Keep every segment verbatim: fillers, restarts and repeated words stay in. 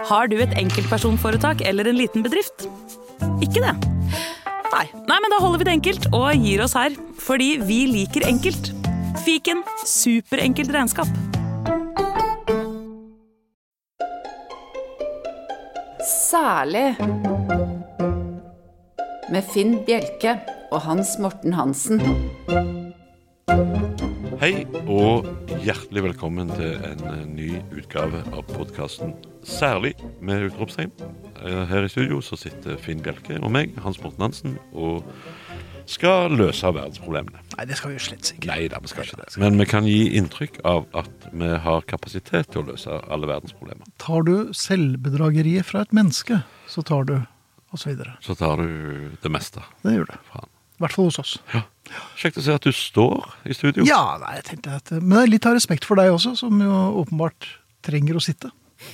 Har du et enkeltpersonforetak eller en liten bedrift? Ikke det? Nei. Nei, men da holder vi det enkelt og gir oss her. Fordi vi liker enkelt. Fiken superenkelt regnskap. Særlig med Finn Bjelke og Hans Morten Hansen. Hei og hjertelig velkommen til en ny utgave av podcasten Særlig med utropstegn. Her i studio så sitter Finn Bjelke og meg, Hans Morten Hansen, og skal løse verdensproblemene. Nei, det skal vi jo slett ikke. Nei, da, vi skal ikke det. Men vi kan gi inntrykk av at vi har kapasitet til å løse alle verdensproblemer. Tar du selvbedrageriet fra et menneske, så tar du, og så videre. Så tar du det meste. Det gjør du. Fra. I hvert fall hos oss. Ja. Kjekt å se at du står i studio. Ja, nei, jeg tenkte at... Men det er litt av respekt for deg også, som jo åpenbart trenger å sitte.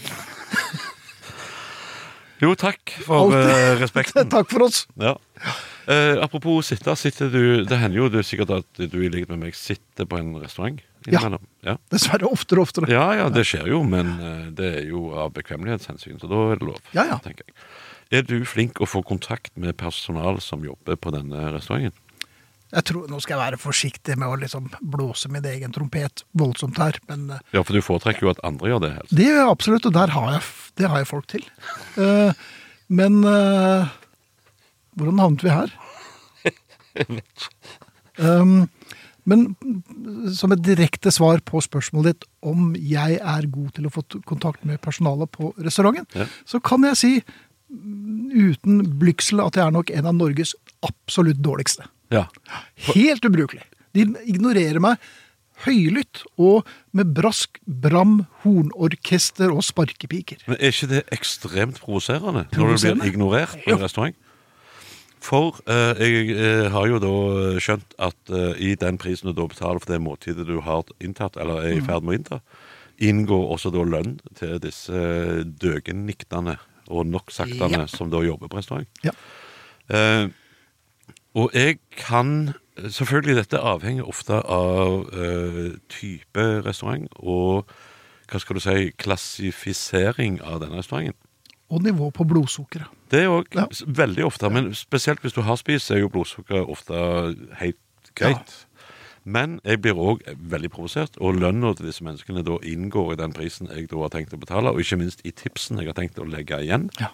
Jo, takk for uh, respekten. Takk for oss. Ja. Uh, apropos sitte, sitter du, det hender jo du sikkert at du i likhet med meg sitter på en restaurant. Ja, ja, dessverre oftere og oftere. Ja, ja, det skjer jo, men uh, det er jo av bekvemmelighetshensyn, så da er det lov, ja, ja. tenker jeg. Er du flink å få kontakt med personal som jobber på denne restauranten? Jeg tror, nå skal jeg være forsiktig med å liksom blåse min egen trompet voldsomt her, men... Ja, for du foretrekker jo at andre gjør det helst. Det gjør jeg absolutt, og der har jeg, det har jeg folk til. Uh, men uh, hvordan havnet vi her? Jeg vet ikke. Um, men som et direkte svar på spørsmålet ditt om jeg er god til å få kontakt med personalet på restauranten, ja. Så kan jeg si uten blygsel at jeg er nok en av Norges absolutt dårligste. Ja. Helt ubrukelig. De ignorerer meg høylytt og med brask, bram, hornorkester og sparkepiker. Men er ikke det ekstremt provoserende når du blir ignorert på en restaurant? For uh, jeg uh, har jo da skjønt at uh, i den prisen du da betaler for det måltidet du har inntatt, eller er i ferd med å innta, inngår også da lønn til disse uh, døgenniktene og nok saktene, ja. Som da jobber på restaurant. Ja. Uh, og jeg kan, selvfølgelig dette avhenger ofte av uh, type restaurant, og hva skal du si, klassifisering av denne restauranten. Og nivå på blodsukkeret. Det er også ja. Veldig ofte, men spesielt hvis du har spist, så er jo blodsukkeret ofte helt greit. Ja. Men jeg blir også veldig provosert, og lønna til disse menneskene da inngår i den prisen jeg da har tenkt å betale, og ikke minst i tipsen jeg har tenkt å legge igjen. Ja.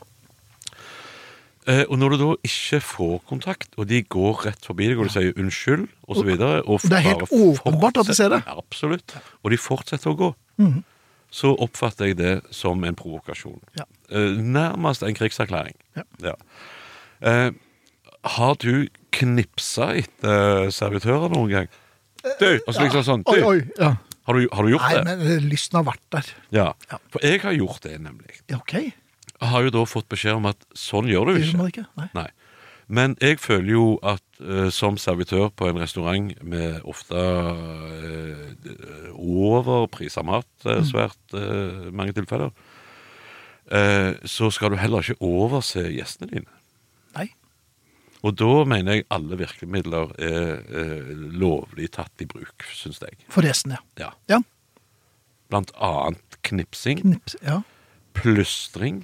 Eh, og når du da ikke får kontakt, og de går rett forbi deg, og de sier unnskyld, og så videre, og det er helt åpenbart at de ser det. Ja, absolutt. Og de fortsetter å gå. Mhm. Så oppfatter jeg det som en provokasjon. Ja. Eh, nærmest en krigserklæring. Ja. Ja. Eh, har du knipsa etter servitører noen gang? Du, altså liksom sånn, du, oi, oi, ja. har, du, har du gjort Nei, det? Nei, men lysten har vært der. Ja, ja. For jeg har gjort det nemlig. Ja, ok. Jeg har jo da fått beskjed om at sånn gjør du ikke. ikke. Nei. Nei. Men jeg føler jo at uh, som servitør på en restaurant med ofte uh, overpriset mat, uh, svært uh, mange tilfeller, uh, så skal du heller ikke overse gjestene dine. Nei. Og da mener jeg alle virkemidler er uh, lovlig tatt i bruk, synes jeg. Forresten, ja. Ja. Ja. Blant annet knipsing, Knips, ja. plystring,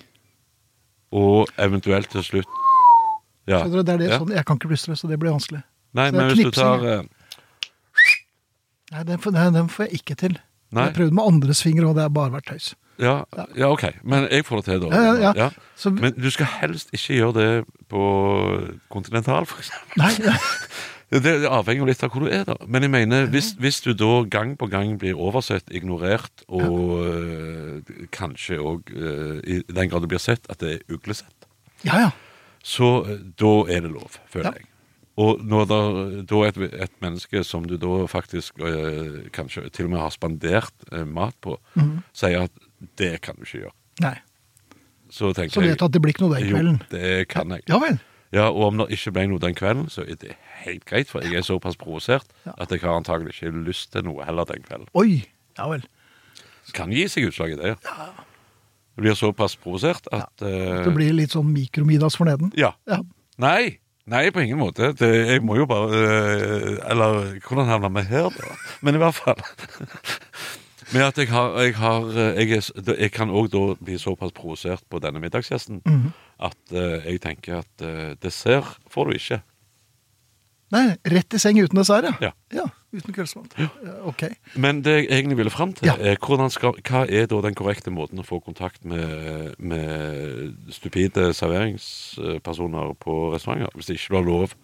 og eventuelt til slutt ja. Så det er det ja. Sånn, jeg kan ikke plystre, så det blir vanskelig. Nei, men hvis knipsing, du tar... Uh... Nei, den får, nei, den får jeg ikke til. Nei. Jeg prøvde med andres fingre, og det har bare vært tøys. Ja, ja. ja, ok. Men jeg får det til da. Ja, ja, ja. Ja. Så... Men du skal helst ikke gjøre det på kontinental, for eksempel. Nei, ja. Det avhenger litt av hvor du er da. Men jeg mener, hvis, hvis du da gang på gang blir oversett, ignorert, og ja. uh, kanskje også uh, i den grad du blir sett, at det er uglesett. Ja, ja. Så da er det lov, føler ja. Jeg. Og når det, da et, et menneske som du da faktisk øh, kanskje til og med har spandert øh, mat på, mm. sier at det kan du ikke gjøre. Nei. Så tenker jeg... Så vet du at det blir ikke noe den kvelden? Jo, det kan jeg. Ja vel. Ja, og om det ikke ble noe den kvelden, så er det helt greit, for jeg er såpass provosert ja. At jeg har antagelig ikke lyst til noe heller den kvelden. Oi, ja vel. Det kan gi seg utslag i det, ja. Ja. Det blir såpass provosert at... Ja. Uh, det blir litt sånn mikromiddags for neden. Ja. ja. Nei, nei, på ingen måte. Det, jeg må jo bare... Uh, eller, hvordan havner vi her da? Men i hvert fall... Men at jeg har, jeg, har jeg, er, jeg kan også da bli såpass provosert på denne middagsgjesten Mhm. at uh, jeg tenker at uh, dessert får du ikke. Nei, rett i seng uten dessert, ja. Ja. Ja, uten kveldsmat. Ja. Ok. Men det jeg egentlig ville fram til, Ja. er hvordan skal, hva er da den korrekte måten å få kontakt med, med stupide serveringspersoner på restauranter, hvis ikke du har lov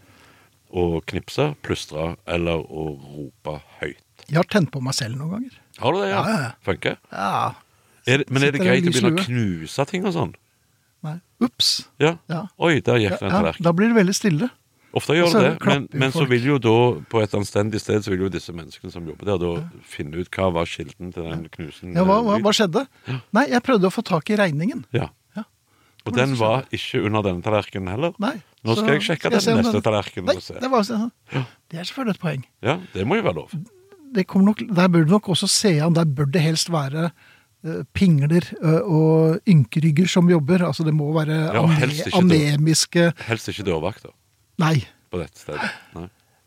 å knipse, plystre eller å rope høyt? Jeg har tent på meg selv noen ganger. Har du det, ja? Ja, ja, ja. Funker? Ja. Er det, men er det Sitter greit en å begynne å lys lue? knuse ting og sånn? Nei. Ups. Ja. Ja. Oi, der gikk Ja, det en ja, tallerken. da blir det veldig stille. Ofte gjør Og så det det, men, klapper jo men så folk. vil jo da, på et anstendig sted, så vil jo disse menneskene som jobber der, da finne ut hva var kilden til den knusen. Ja, hva, hva, lyden. hva skjedde? Nei, jeg prøvde å få tak i regningen. Ja. Ja. Og Hva var det den som var ikke under denne tallerkenen heller. Nei. Nå så skal jeg sjekke den se om neste tallerkenen Nei, og se. det, var, det er selvfølgelig et poeng. Ja, det må jo være lov. Det kommer nok, der bør du nok også se an, der bør det helst være eh, pingler eh, og ynkerygger som jobber. Altså det må være Ja, og ane, helst ikke dør. anemiske. Helst ikke dørvakter Nei. på dette stedet. Nei.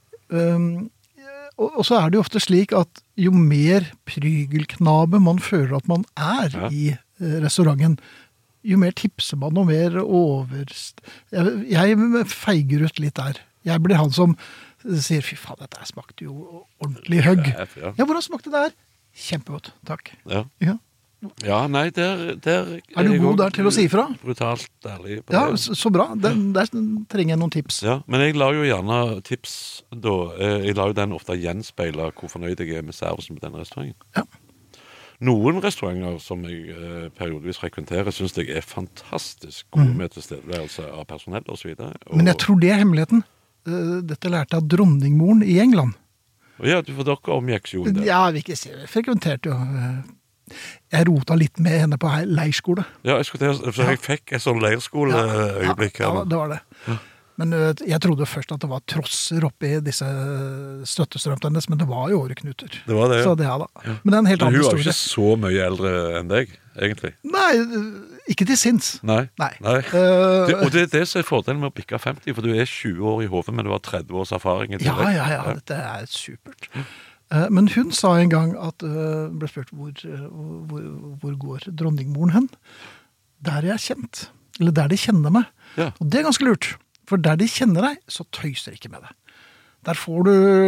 Um, og, og så er det jo ofte slik at jo mer prygelknabe man føler at man er Ja. i eh, restauranten, jo mer tipser man og mer overst... Jeg, jeg feiger ut litt der. Jeg blir han som sier, fy faen, dette her smakte jo ordentlig høgg. Sjef, ja. Ja, hvordan smakte det her? Kjempegodt, takk. Ja. Ja. ja, nei, der, der Er du jeg god også der til å si ifra? Brutalt ærlig på Ja, det. så, så bra. Den, der trenger jeg noen tips. Ja, men jeg lar jo gjerne tips da. Eh, Jeg lar jo den ofte gjenspeile hvor fornøyd jeg er med servicen på denne restauranten. Ja. Noen restauranter som jeg eh, periodevis frekventerer, synes jeg er fantastisk gode med tilstedeværelse av personell og så videre. Og, Men jeg tror det er hemmeligheten. Eh, Dette lærte jeg av dronningmoren i England. og ja, du for dere omgikk jo det. Ja, jeg vil ikke si det. Frekventerte jo. eh, Jeg rota litt med henne på hei- leirskole. Ja, jeg, skulle til, å- for jeg fikk et sånn leirskoleøyeblikk Ja, her. ja, det var det. Men eh, jeg trodde først at det var trosser oppi disse støttestrømpene hennes, men det var jo åreknuter. Det var det, ja. Så det, ja da. Men det er en helt Men annen hun var jo historie. ikke så mye eldre enn deg, egentlig. Nei, eh, ikke til sinns. Nei. Nei. Det, Eh, og det er det som er fordelen med å bikke femti, for du er tjue år i hovedet, men du har tretti års erfaring i Ja, tillegg. ja, ja, dette er supert. Eh, Men hun sa en gang at uh, ble spurt hvor, eh, hvor, hvor går dronningmoren hen. Der jeg er kjent. Eller der de kjenner meg. Ja. Og det er ganske lurt. For der de kjenner deg, så tøyser de ikke med deg. Der får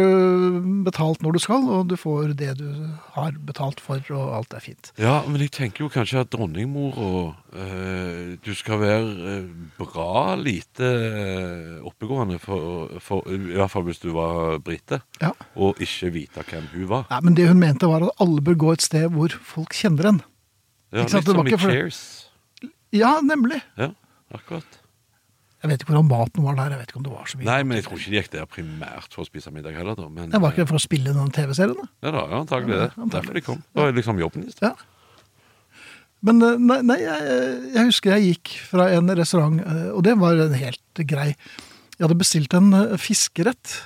du betalt når du skal, og du får det du har betalt for, og alt er fint. Ja, men jeg tenker jo kanskje at dronningmor og eh, du skal være eh, bra lite eh, oppegående, for, for, i hvert fall hvis du var brite, Ja. og ikke vite hvem hun var. Nei, men det hun mente var at alle bør gå et sted hvor folk kjenner en. Ja, Ikke sant, litt det var som i ikke for- Cheers. Ja, nemlig. Ja, akkurat. Jeg vet ikke hvordan maten var der, jeg vet ikke om det var så mye. Nei, men jeg tror ikke de gikk der primært for å spise middag heller, da. Men, Det var ikke for å spille den TV-serien da. Ja da, ja, antagelig det. Ja, antagelig. Derfor de kom. Det var liksom jobben i sted. Ja. Men eh, nei, nei jeg, jeg husker jeg gikk fra en restaurant, eh, og det var en helt grei. Jeg hadde bestilt en eh, fiskerett,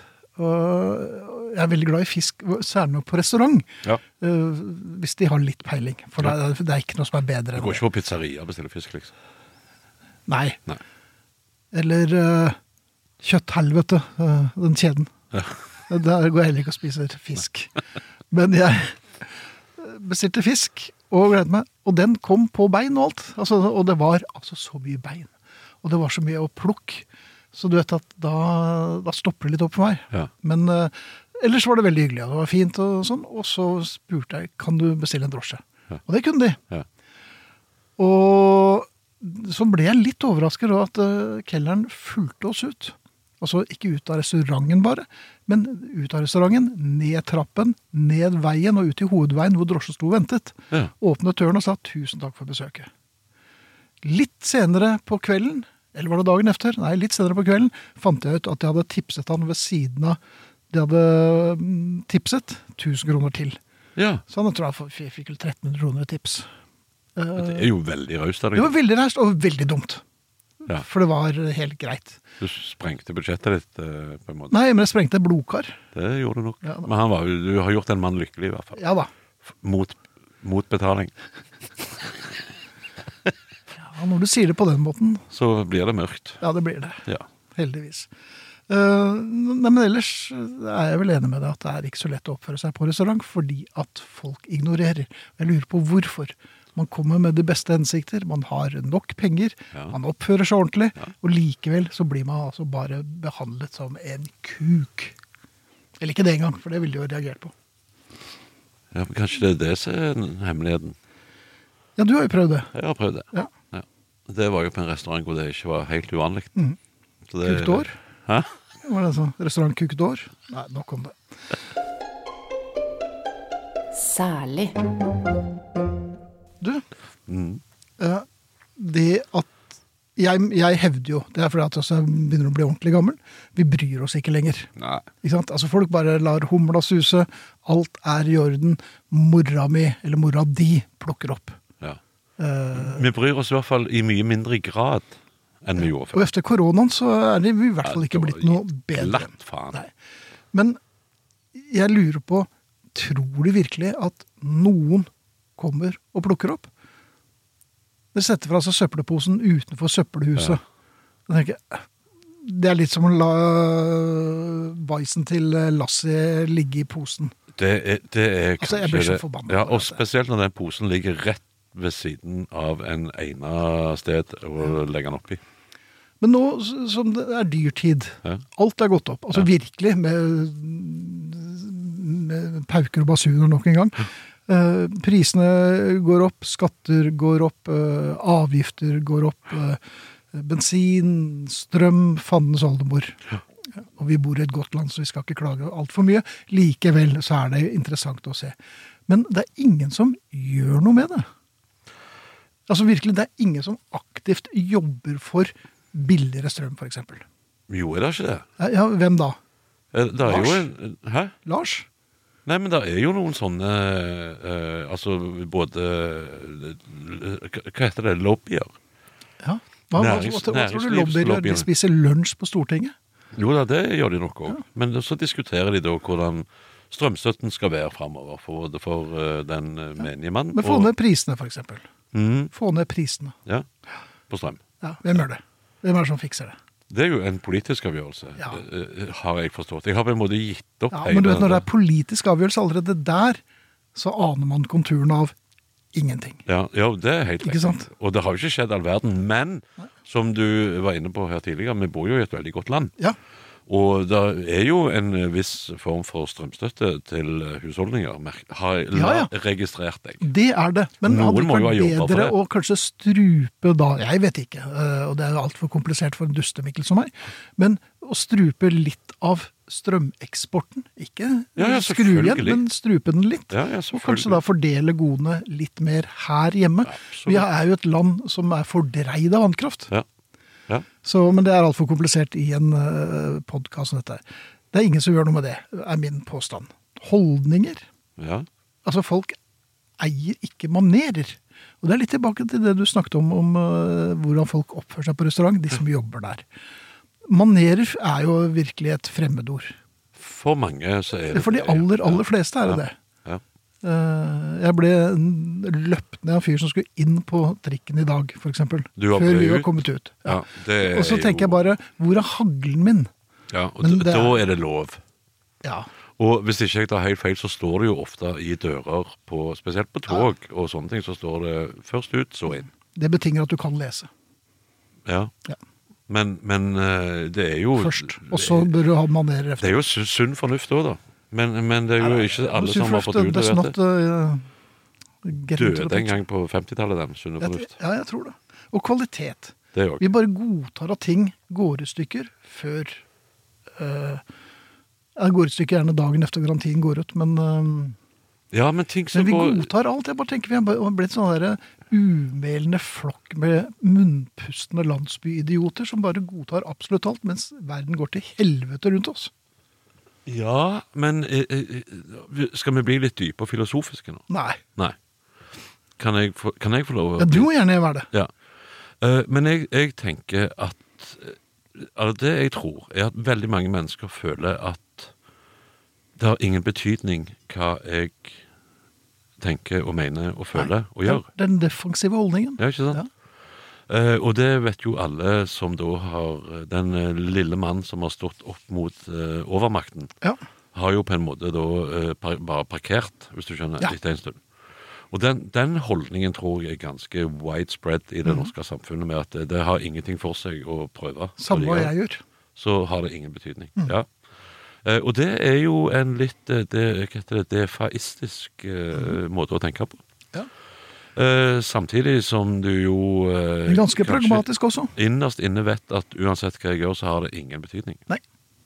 og jeg er veldig glad i fisk, særlig på restaurant, Ja. eh, hvis de har litt peiling. For det, er, det er ikke noe som er bedre Du enn går det. ikke på pizzeria og bestiller fisk, liksom. Nei. Nei. Eller uh, kjøtthelvete, eh, den kjeden. Ja. Der går jeg heller ikke og spiser fisk. Men jeg bestilte fisk og gledet meg. Og den kom på bein og alt. Altså, og det var altså så mye bein. Og det var så mye å plukke. Så du vet at da, da stopper det litt opp for meg. Ja. Men eh, ellers var det veldig hyggelig. Og det var fint og sånn. Og så spurte jeg, kan du bestille en drosje? Ja. Og det kunne de. Ja. Og så ble jeg litt overrasket over at uh, kelleren fulgte oss ut. Altså ikke ut av restauranten bare, men ut av restauranten, ned trappen, ned veien og ut i hovedveien hvor drosjen sto og ventet. Ja. Åpnet døren og sa tusen takk for besøket. Litt senere på kvelden, eller var det dagen efter? Nei, litt senere på kvelden, fant jeg ut at jeg hadde tipset han ved siden av, de hadde mm, tipset tusen kroner til. Ja. Så han tror jeg f- fikk vel tretten hundre kroner i tips. Det er jo veldig raust av Det var deg. veldig reist og veldig dumt. Ja. For det var helt greit. Du sprengte budsjettet ditt, eh, på en måte. Nei, men jeg sprengte et blodkar. Det gjorde du nok. Ja, da. Men han var, jo- du har gjort en mann lykkelig, i hvert fall. Ja da. F- Mot, mot betaling. Ja, når du sier det på den måten, Så blir det mørkt. ja, det blir det. Ja. Heldigvis. Uh, nei, men ellers er jeg vel enig med deg at det er ikke så lett å oppføre seg på restaurant, fordi at folk ignorerer. Jeg lurer på hvorfor. Man kommer med de beste hensikter, man har nok penger, ja. Man oppfører seg ordentlig, ja. Og likevel så blir man altså bare behandlet som en kuk. Eller ikke det engang, for det ville de jo reagert på. Ja, men kanskje det er det som er hemmeligheten. Ja, du har jo prøvd det. Jeg har prøvd det. Ja. Ja. Det var jo på en restaurant hvor det ikke var helt uvanlig. Mm. Det... Kukt år? Hæ? Var det sånn? Restaurant kukt år? Nei, nok om det. Særlig. Du, mm. uh, det at Jeg, jeg hevder jo, det er fordi at jeg begynner å bli ordentlig gammel, vi bryr oss ikke lenger. Nei. Ikke sant? Altså folk bare lar humla suse, alt er i orden, mora mi, eller mora di, plukker opp. Ja. Uh, vi bryr oss i hvert fall i mye mindre grad enn vi gjorde før. Og efter koronaen så er det i hvert fall ikke blitt noe bedre. Glatt faen. Nei. Men jeg lurer på, tror de virkelig at noen kommer og plukker opp? Det setter fra seg søppelposen utenfor søppelhuset. Ja. Jeg tenker, det er litt som å la bæsjen til Lassie ligge i posen. Det er, det er kanskje altså, jeg blir så forbannet. Ja, og spesielt når den posen ligger rett ved siden av en ene sted å legge den oppi. Men nå som det er dyrtid, ja. Alt er gått opp. Altså ja. Virkelig, med, med pauker og basuner nok en gang. Uh, prisene går opp, skatter går opp, uh, avgifter går opp, uh, bensin, strøm, fandens oldemor. Ja. Og vi bor i et godt land, så vi skal ikke klage alt for mye. Likevel så er det interessant å se. Men det er ingen som gjør noe med det. Altså virkelig, det er ingen som aktivt jobber for billigere strøm, for eksempel. Jo, er det ikke det? Ja, hvem da? Det er Lars? Jo en, hæ? Lars? Nei, men det er jo noen sånne, uh, altså både, uh, hva heter det, lobbyer? Ja, hva, Nærings, hva, hva, hva tror du lobbyer? De spiser lunsj på Stortinget? Jo da, det gjør de nok også. Ja. Men så diskuterer de da hvordan strømstøtten skal være fremover for, for uh, den uh, menige mann. Men få ned prisene, for eksempel. Mm. Få ned prisene. Ja, på strøm. Ja, hvem gjør det? Hvem er det som fikser det? Det er jo en politisk avgjørelse, ja. Har jeg forstått. Jeg har på en måte gitt opp. Ja, men du vet, når det er politisk avgjørelse allerede der, så aner man konturen av ingenting. Ja, ja det er helt riktig. Og det har jo ikke skjedd all verden, men som du var inne på her tidligere, vi bor jo i et veldig godt land. Ja. Og det er jo en viss form for strømstøtte til husholdninger. Har jeg ja, ja. registrert deg? Det er det. Men Noen hadde det vært bedre å kanskje strupe da, jeg vet ikke, og det er alt for komplisert for en dustemikkel som meg, men å strupe litt av strømeksporten, ikke ja, ja, skru igjen, men strupe den litt. Ja, ja, og kanskje da fordele godene litt mer her hjemme. Absolutt. Vi er jo et land som er fordreid av vannkraft. Ja. Ja. Så, men det er alt for komplisert i en uh, podcast som dette. Det er ingen som gjør noe med det, er min påstand. Holdninger. Ja. Altså folk eier ikke manerer. Og det er litt tilbake til det du snakket om, om uh, hvordan folk oppfører seg på restaurant, de som jobber der. Manerer er jo virkelig et fremmedord. For mange så er det For de aller, aller fleste er det ja. det. Ja. Jeg ble løpt ned av en fyr som skulle inn på trikken i dag, for eksempel. Før vi var kommet ut. Ja. Ja, og så tenker jo... jeg bare, hvor er haglen min? Ja, og det, da er det lov. Ja. Og hvis ikke jeg tar helt feil, så står det jo ofte i dører, på, spesielt på tog ja. og sånne ting, så står det først ut, så inn. Det betinger at du kan lese. Ja. Ja. Men, men det er jo... Først, og så bør du ha manerer efter. Det er jo sunn fornuft også da. Men, men det er jo ikke alle som har fått ut det, vet du. Døde en gang på femtitallet, den sunne fornuft. Ja, jeg tror det. Og kvalitet. Det er jo. Vi bare godtar at ting går i stykker før... Uh, jeg går i stykker gjerne dagen efter garantien går ut, men... Uh, ja, men ting som men vi går... godtar alt. Jeg bare tenker vi har blitt sånn der umelende flokk med munnpustende landsbyidioter som bare godtar absolutt alt, mens verden går til helvete rundt oss. Ja, men eh, skal vi bli litt dype og filosofiske nå? Nei. Nei. Kan jeg få, kan jeg få lov å... Ja, du må gjerne være det. Ja. Uh, men jeg, jeg tenker at uh, det jeg tror er at veldig mange mennesker føler at det har ingen betydning hva jeg tenker og mener og føler og gjør. Den defensive holdningen. Ja, ikke sant? Ja. Eh, og det vet jo alle som da har den eh, lille mann som har stått opp mot eh, overmakten, Ja. har jo på en måte da eh, par, bare parkert, hvis du skjønner, Ja. etter en stund. Og den, den holdningen tror jeg er ganske widespread i det Mhm. norske samfunnet, med at det, det har ingenting for seg å prøve. Samme hva jeg gjør. Så har det ingen betydning. Mhm. Ja. Eh, og det er jo en litt eh, det, hva heter det, defaistisk eh, måte å tenke på. Ja. Eh, samtidig som du jo eh, Men ganske kanskje pragmatisk også. innerst inne vet at uansett hva jeg gjør, så har det ingen betydning. Nei.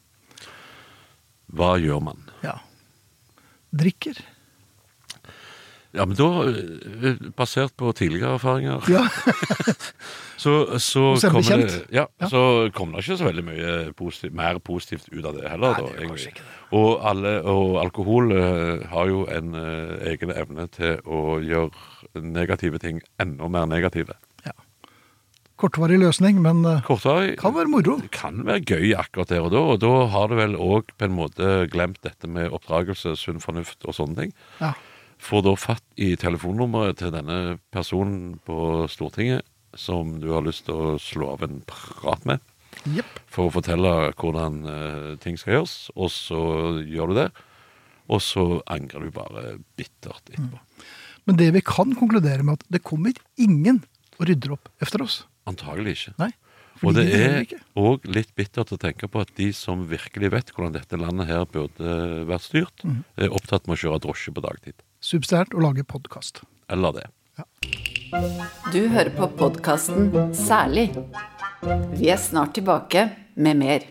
Hva gjør man? Ja. Drikker. Ja, men da, eh, basert på tidligere erfaringer, Ja. så, så, Hos en kommer bekjent. det, ja, Ja. så kommer det ikke så veldig mye positivt, mer positivt ut av det heller. Nei, da, det gjør egentlig. kanskje ikke det. Og, alle, og alkohol eh, har jo en eh, egen evne til å gjøre negative ting enda mer negative. Kortvarig løsning, men eh, Kortvarig kan være moro. Det kan være gøy akkurat der og da, og da har du vel òg på en måte glemt dette med oppdragelse, sunn fornuft og sånne ting. Ja. Får da fatt i telefonnummeret til denne personen på Stortinget som du har lyst til å slå av en prat med, Jepp. for å fortelle hvordan eh, ting skal gjøres, og så gjør du det, og så angrer du bare bittert etterpå. Men det vi kan konkludere med at det kommer ingen og rydder opp efter oss. Antagelig ikke. Nei. Og fordi det de heller er ikke. òg litt bittert å tenke på at de som virkelig vet hvordan dette landet her burde vært styrt, Mhm. er opptatt med å kjøre drosje på dagtid. Subsidiært å lage podcast. Eller det. Du hører på podkasten Særlig. Vi er snart tilbake med mer.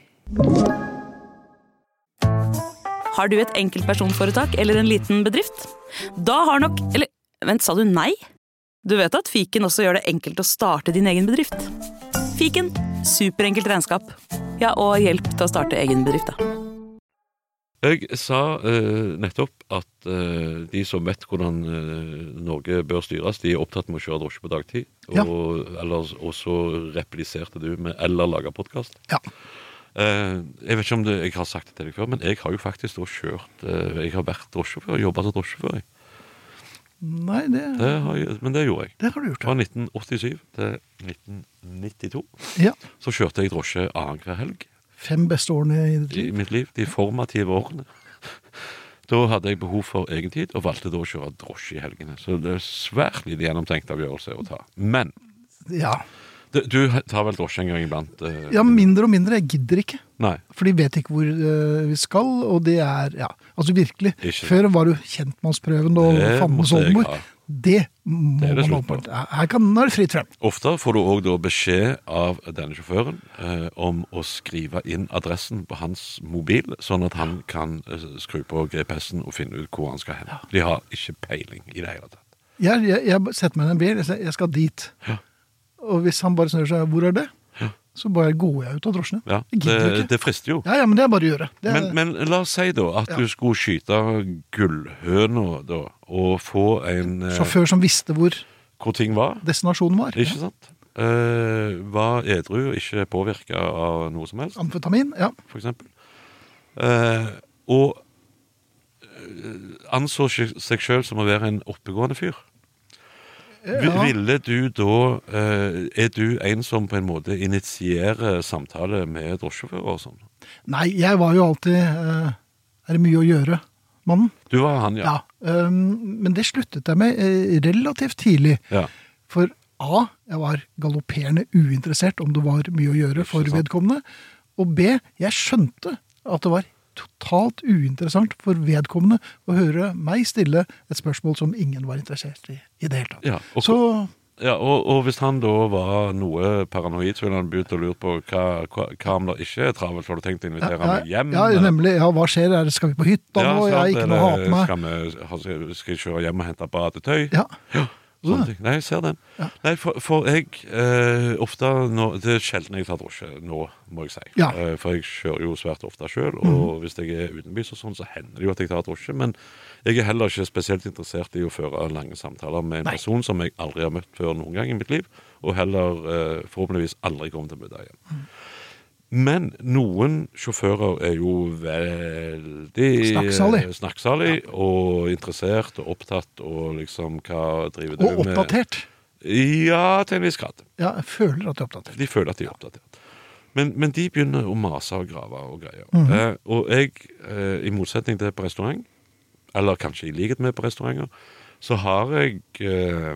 Har du et enkeltpersonforetak eller en liten bedrift? Da har nok... Eller, vent, sa du nei? Du vet at Fiken også gjør det enkelt å starte din egen bedrift. Fiken, superenkelt regnskap. Ja, og hjelp til å starte egen bedrift, da. Jeg sa eh, nettopp at eh, de som vet hvordan eh, Norge bør styres, de er opptatt med å kjøre drosje på dagtid. Ja. Og, eller, og så repliserte du med 'eller lage podkast'. Ja. Eh, jeg vet ikke om det, jeg har sagt det til deg før, men jeg har jo faktisk da kjørt eh, Jeg har vært drosjesjåfør, jobbet som drosjesjåfør. jeg. Nei, det, Det har jeg, men det gjorde jeg. det har du gjort. Fra nitten åttisju til nitten nittito Ja. så kjørte jeg drosje annenhver helg Fem beste årene i ditt i liv. mitt liv. De formative årene. Da hadde jeg behov for egen tid, og valgte da å kjøre drosje i helgene. Så det er svært lite gjennomtenkt avgjørelse å ta. Men Ja. det, du tar vel drosje en gang iblant? Eh, ja, mindre og mindre. Jeg gidder ikke. Nei. For de vet ikke hvor eh, vi skal, og det er, ja, altså virkelig. Ikke. Før var det jo kjentmannsprøven og Det fandens måtte jeg oldemor. ha. Det må Det er det man slutt på. åpenbart. Her kan, nå er det fritt frem. Ofte får du òg da beskjed av denne sjåføren eh, om å skrive inn adressen på hans mobil, sånn at han kan eh, skru på G P S-en og finne ut hvor han skal hen. De har ikke peiling i det hele tatt. Jeg, jeg, jeg setter meg i en bil, jeg sier, jeg skal dit. Ja. Og hvis han bare snør seg, hvor er det? Så bare går jeg ut av drosjene. Ja, Jeg gidder det, ikke. det frister jo. Ja, ja, men det er bare å gjøre. Det er, Men, men la oss si da at Ja. du skulle skyte gullhøna da, og få en eh, sjåfør som visste hvor hvor ting var, destinasjonen var. ikke sant? Eh, var edru og ikke påvirka av noe som helst, Amfetamin, ja. for eksempel. Eh, og eh, anså seg seg sjøl som å være en oppegående fyr. Vi- Ja. Ville du da eh, Er du en som på en måte initierer samtale med drosjesjåfører og sånn? Nei, jeg var jo alltid eh, Er det mye å gjøre, mannen? Du var han, ja. Ja. ehm, men det sluttet jeg med eh, relativt tidlig. Ja. For A, jeg var galopperende uinteressert om det var mye å gjøre for sant. vedkommende. Og B, jeg skjønte at det var totalt uinteressant for vedkommende å høre meg stille et spørsmål som ingen var interessert i i det hele tatt. Ja, og, Så ja, og, og hvis han da var noe paranoid, så ville han begynt å lure på hva, hva, hva om det ikke er travelt, har du tenkt å ja, invitere ja, meg hjem? ja, eller? nemlig. Ja, hva skjer? Er det, skal vi på hytta Ja, nå? Jeg har sant, ikke noe å ha eller på meg. Skal, vi, ha- skal jeg kjøre hjem og hente badetøy? Ja. Sånne ting. Nei, jeg ser den. Ja. Nei, for, for jeg eh, ofte nå, Det er sjelden jeg tar drosje nå, må jeg si. Ja. Eh, for jeg kjører jo svært ofte sjøl, og hvis jeg er utenbys og sånn, så hender det jo at jeg tar drosje. Men jeg er heller ikke spesielt interessert i å føre lange samtaler med en Nei. person som jeg aldri har møtt før noen gang i mitt liv, og heller eh, forhåpentligvis aldri kommer til å møte igjen. Mm. Men noen sjåfører er jo veldig Snakksalig. eh, snakksalig og interessert og opptatt og liksom hva driver du Og med? oppdatert. Ja, til en viss grad. Ja, jeg føler at de er oppdatert. De føler at de er oppdatert. Men, men de begynner å mase og grave og greier. Mhm. eh, og jeg, eh, i motsetning til på restaurant, eller kanskje i likhet med på restauranter, så har jeg eh,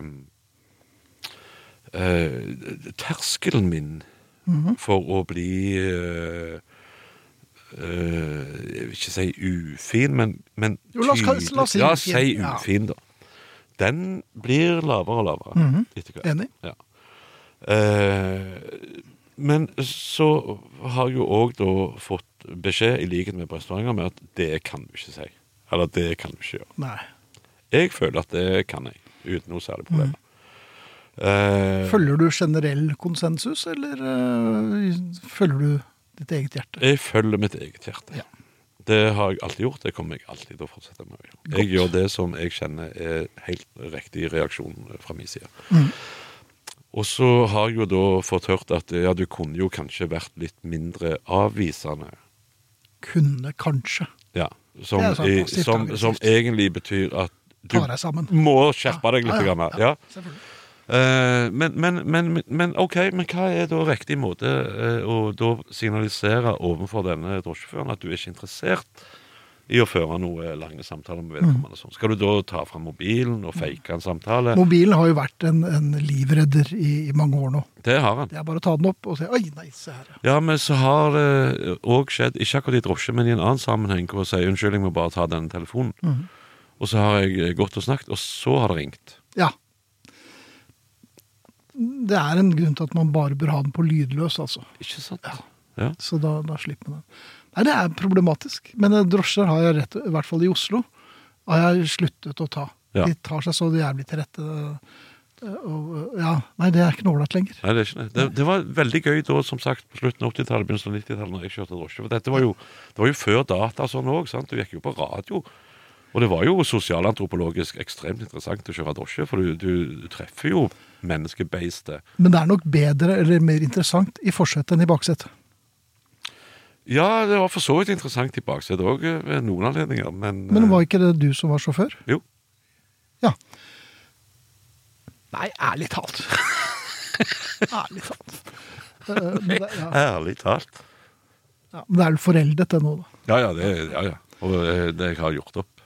eh, terskelen min Mhm. for å bli eh, eh, jeg vil ikke si ufin, men, men Jo, la oss ka- tydelig- la oss si ja, ufin. si Ja. ufin, da. Den blir lavere og lavere Mhm. etter hvert. Enig? Ja. Eh, men så har jo òg da fått beskjed, i likhet med på restauranter, med at det kan du ikke si. Eller det kan du ikke gjøre. Nei. Jeg føler at det kan jeg, uten noe særlig problem. Eh, Følger du generell konsensus, eller øh, følger du ditt eget hjerte? jeg følger mitt eget hjerte. Ja. Det har jeg alltid gjort. Det kommer jeg alltid til å fortsette med å gjøre. Jeg gjør det som jeg kjenner er helt riktig reaksjon fra min side. Mhm. Og så har jeg jo da fått hørt at ja, du kunne jo kanskje vært litt mindre avvisende. Kunne kanskje. Ja, som, Det er sånn i, passivt som, aggressivt. som egentlig betyr at du Ta deg sammen. må skjerpe deg litt. Ja, ja, grann, ja, ja. selvfølgelig. Eh, men, men, men, men ok, men hva er da riktig måte eh, å da signalisere overfor denne drosjeføren at du er ikke interessert i å føre noe lange samtaler med vedkommende? Sånn. Skal du da ta fra mobilen og fake en samtale? Mobilen har jo vært en, en livredder i, i mange år nå. Det har han. Det er bare å ta den opp og si oi, nei, se her. Ja, men så har det òg skjedd, ikke akkurat i drosje, men i en annen sammenheng, hvor jeg sier unnskyld, jeg må bare ta denne telefonen. Mhm. Og så har jeg gått og snakket, og så har det ringt. Ja. Det er en grunn til at man bare bør ha den på lydløs, altså. Ikke sant? Ja. Ja. Så da, da slipper man den. Nei, det er problematisk. Men eh, drosjer har jeg rett, i hvert fall i Oslo, har jeg sluttet å ta. Ja. De tar seg så jævlig til rette. eh, Og, ja, nei, det er ikke noe ålreit lenger. Nei, det er ikke det. Det, det var veldig gøy da, som sagt, på slutten av åttitallet, begynnelsen av nittitallet, når jeg kjørte drosje. For dette var jo, det var jo før data og sånn òg, sant? Du gikk jo på radio. Og det var jo sosialantropologisk ekstremt interessant å kjøre drosje, for du, du, du treffer jo menneskebeistet. Men det er nok bedre eller mer interessant i forsetet enn i baksetet. Ja, det var for så vidt interessant i baksetet òg, ved noen anledninger, men Men var ikke det du som var sjåfør? Jo. Ja. Nei, ærlig talt. ærlig talt. Eh, men det, ja. Ærlig talt. Ja, men det er vel foreldet det nå, da. Ja, ja, det, ja, ja. Og eh, det jeg har gjort opp.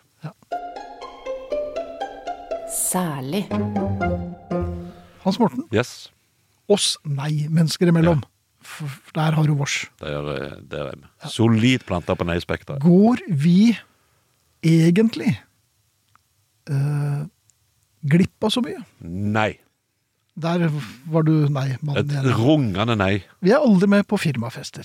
Særlig. Hans Morten, Yes, oss nei-mennesker imellom. For der har du vårs. der, eh, der er vi. Solid planta på nei-spekteret. Går vi egentlig eh, glipp av så mye? Nei. Der var du nei-mannen Et igjen. rungende nei. Vi er aldri med på firmafester.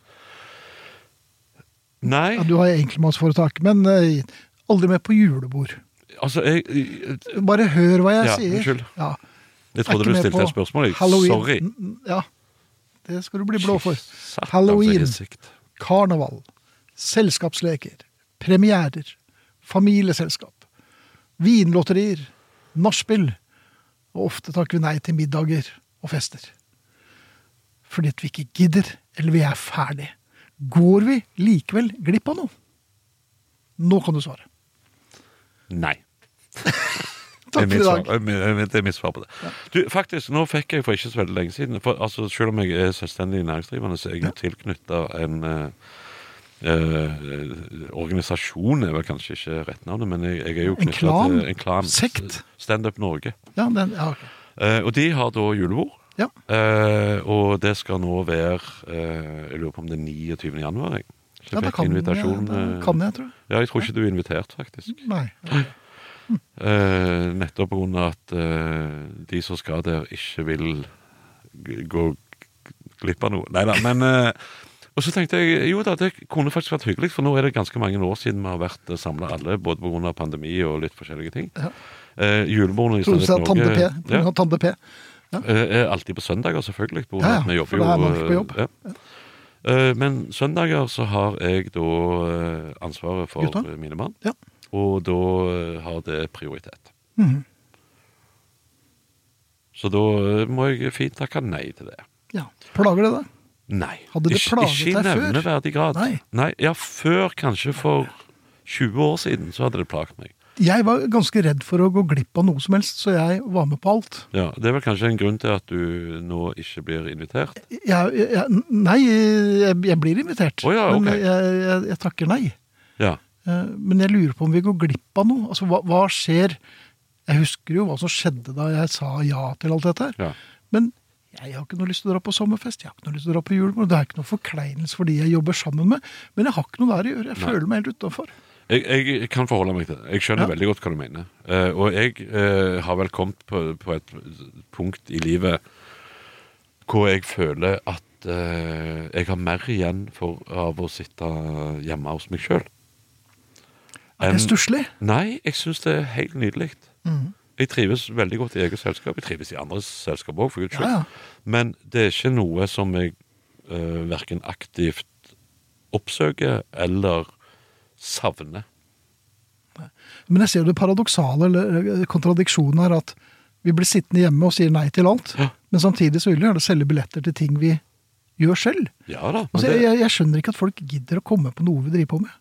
Nei, Ja, du har enkeltmannsforetak, men eh, aldri med på julebord. altså jeg, jeg, Bare hør hva jeg Ja, sier. unnskyld. Ja. jeg trodde Er ikke du med stilte på et spørsmål. Jeg. Halloween. Sorry. N- Ja, det skal du bli blå for. Satan, Halloween. så hissigt. Karneval, selskapsleker, premierer, familieselskap, vinlotterier, nachspiel, og ofte takker vi nei til middager og fester. Fordi at vi ikke gidder, eller vi er ferdig. Går vi likevel glipp av noe? Nå kan du svare. Nei. Takk for i dag. Det er mitt svar på det. Du, faktisk, nå fikk jeg for ikke så veldig lenge siden, for altså, selv om jeg er selvstendig næringsdrivende, så er jeg jo tilknyttet en eh, eh, organisasjon, er vel kanskje ikke rett navnet, men jeg, jeg er jo En knyttet klan? til en klan. Sekt? Stand Up Norge. Ja, den, ja, ok. Eh, og de har da julebord. Ja. Eh, og det skal nå være eh, jeg lurer på om det er niogtyvende januar. Jeg. Så Ja, jeg da fikk kan, invitasjon. jeg, da eh, kan jeg, tror jeg. Ja, jeg tror ikke du er invitert, faktisk. Nei. Eh, nettopp på grunn av at eh, de som skal der, ikke vil g- gå g- glipp av noe. Nei da, men eh, og så tenkte jeg jo da, det kunne faktisk vært hyggelig, for nå er det ganske mange år siden vi har vært samla alle, både på grunn av pandemi og litt forskjellige ting. Ja. Eh, julebordene i Trodde du sa Stand Up Tande P. Norge På grunn av Tande P. eh, er alltid på søndager, selvfølgelig. På grunn Ja, av at vi ja, jobber for da er man jo, ikke på jobb. ja. Eh, men søndager så har jeg da eh, ansvaret for Gutta? eh, mine barn, Ja. og da eh, har det prioritet. Mhm. Så da eh, må jeg fint takke nei til det. Ja. Plager det deg? Nei. Hadde det ikke, plaget ikke i deg før? nevneverdig grad. Nei. Ja, før kanskje for tjue år siden så hadde det plaget meg. Jeg var ganske redd for å gå glipp av noe som helst, så jeg var med på alt. Ja, Det er vel kanskje en grunn til at du nå ikke blir invitert? Jeg, jeg, nei, jeg, jeg blir invitert, oh, ja, men okay. jeg, jeg, jeg takker nei. Ja. Men jeg lurer på om vi går glipp av noe. Altså, hva, hva skjer? Jeg husker jo hva som skjedde da jeg sa ja til alt dette her. Ja. Men jeg har ikke noe lyst til å dra på sommerfest, jeg har ikke noe lyst til å dra på julebord. Det er ikke noe forkleinelse for de jeg jobber sammen med, men jeg har ikke noe der å gjøre. Jeg nei. føler meg helt utenfor. Jeg, jeg kan forholde meg til det. Jeg skjønner ja. veldig godt hva du mener. Uh, og jeg uh, har vel kommet på, på et punkt i livet hvor jeg føler at uh, jeg har mer igjen for av å sitte hjemme hos meg selv. Er det stusslig? Nei, jeg synes det er helt nydelig. Mm. Jeg trives veldig godt i eget selskap. Jeg trives i andres selskap også, for Guds skyld. Ja, ja. Men det er ikke noe som jeg uh, hverken aktivt oppsøker eller savner. Men jeg ser jo det paradoksale eller kontradiksjonen her at vi blir sittende hjemme og sier nei til alt, ja. men samtidig så vil vi gjerne selge billetter til ting vi gjør selv. Ja da. Altså, det... jeg, jeg skjønner ikke at folk gidder å komme på noe vi driver på med.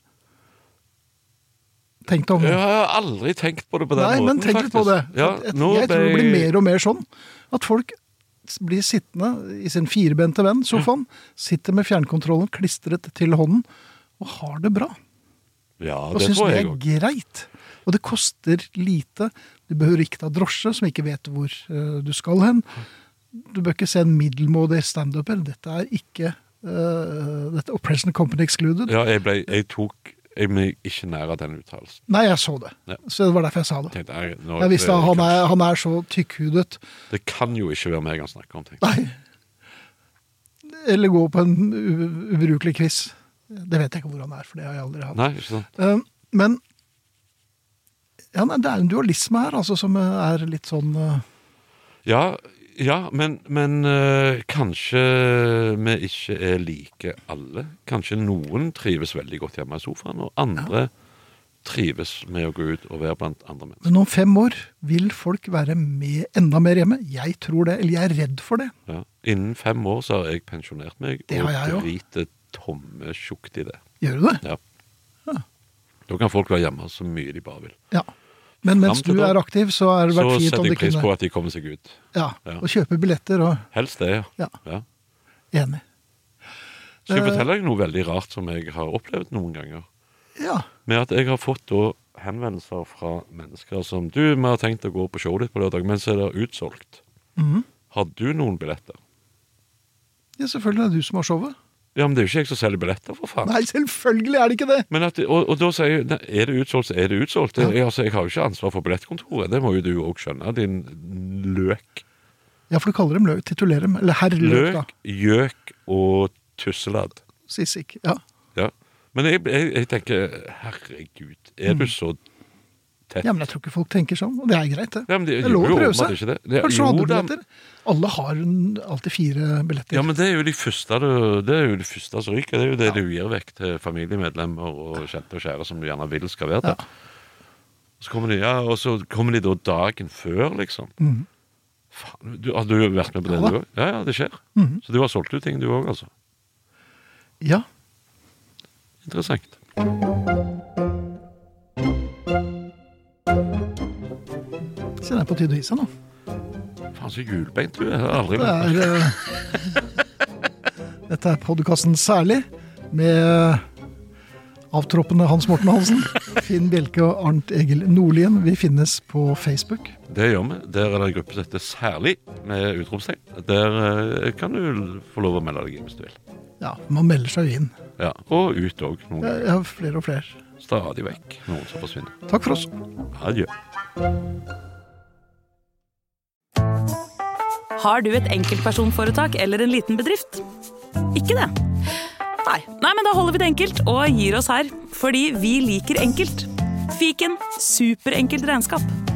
Tenk deg om. Jeg har aldri tenkt på det på den nei, måten, men tenk litt på det. Ja, jeg, jeg tror det blir mer og mer sånn at folk blir sittende i sin firebente venn, sofaen, ja. sitter med fjernkontrollen klistret til hånden og har det bra. Ja, og det synes tror det jeg er også. greit. Og det koster lite. Du behøver ikke ta drosje, som ikke vet hvor uh, du skal hen. Du bør ikke se en middelmådig stand-up her. Dette er ikke uh, dette er present company excluded. Ja, jeg, ble, jeg tok jeg ble ikke nær av den uttalelsen. Nei, jeg så det. Ja. Så det var derfor jeg sa det. Tenkte, jeg, nå, jeg visste at han er, han er så tykkhudet. Det kan jo ikke være meg han snakker om. Nei. Eller gå på en ubrukelig quiz. Det vet jeg ikke hvor han er, for det har jeg aldri hatt. Nei, ikke sant. Uh, men ja, det er en dualisme her, altså, som er litt sånn... Uh... Ja, ja, men, men uh, kanskje vi ikke er like alle. Kanskje noen trives veldig godt hjemme i sofaen, og andre ja. trives med å gå ut og være blant andre mennesker. Men om fem år vil folk være med enda mer hjemme. Jeg tror det, eller jeg er redd for det. Ja. Innen fem år så har jeg pensjonert meg, det og dritet tomme tjukt i det. Gjør du det? Ja. ja. Da kan folk være hjemme så mye de bare vil. Ja. Men mens du er aktiv, så er det vært fint om de kunne... Så setter jeg pris på at de kommer seg ut. Ja, ja. Og kjøper billetter og... Helst det, ja. ja. ja. Enig. Skal jeg fortelle deg noe veldig rart som jeg har opplevd noen ganger? Ja. Med at jeg har fått da henvendelser fra mennesker som... Du, vi har tenkt å gå på show ditt på lørdag, men så er det utsolgt. Mm. Har du noen billetter? Ja, selvfølgelig er det du som har showet. Ja, men det er jo ikke jeg som selger billetter, for faen. Nei, selvfølgelig er det ikke det. Men at, og, og da sier jeg, nei, er det utsolgt, så er det utsolgt. Ja. Jeg, altså, jeg har jo ikke ansvar for billettkontoret. Det må jo du også skjønne, din løk. Ja, for du kaller dem løk, titulerer dem, eller herr løk, da. Løk, gjøk og tusseladd. Sissik, ja. Ja, men jeg, jeg, jeg tenker, herregud, er mm. du så tett? Ja, men jeg tror ikke folk tenker sånn, og det er greit det. Ja, men det, det er lov å prøve seg. Ikke det. Det, Kanskje hadde billetter. Alle har alltid fire billetter. Ja, men det er jo de første, det er jo de første som ryker. Det er jo det ja. du gir vekk til familiemedlemmer og kjente og kjære som du gjerne vil skal være der. Ja. Så kommer de, ja, og så kommer de da dagen før, liksom. Mm. Faen, du, har du vært med på det ja, du også? Ja, ja, det skjer. Mm. Så du har solgt ut ting du også, altså? Ja. Interessant. Se, det er på tide å hisse nå. Faen, så julbeint du er. Jeg har aldri vært det. Er, uh, dette er podcasten Særlig, med avtroppende Hans Morten Hansen, Finn Bjelke og Arnt Egil Nordlien. Vi finnes på Facebook. Det gjør vi. Der er det en gruppe som heter Særlig, med utropstegn. Der uh, kan du få lov å melde deg inn hvis du vil. Ja, man melder seg jo inn. Ja, og ut også. Noen ja, ja, flere og flere. Stadig vekk. Noen som forsvinner. Takk for oss. Adjø. Har du et enkeltpersonforetak eller en liten bedrift? Ikke det? Nei. Nei, men da holder vi det enkelt og gir oss her. Fordi vi liker enkelt. Fiken superenkelt regnskap.